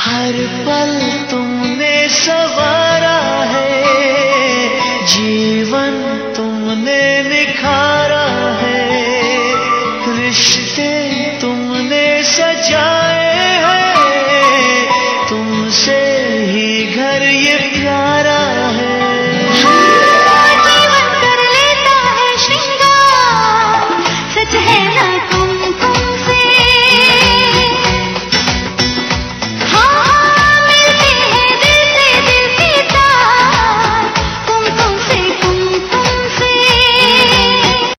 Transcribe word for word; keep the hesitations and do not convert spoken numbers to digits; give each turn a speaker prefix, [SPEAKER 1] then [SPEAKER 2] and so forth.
[SPEAKER 1] हर पल तुमने संवारा है, जीवन तुमने निखारा है, रिश्ते तुमने सजा